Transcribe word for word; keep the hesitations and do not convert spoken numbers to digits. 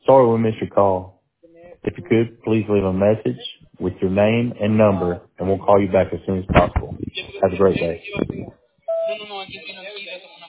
Sorry we missed your call. If you could, please leave a message with your name and number, and we'll call you back as soon as possible. Have a great day. No, no, no, aquí, aquí, aquí,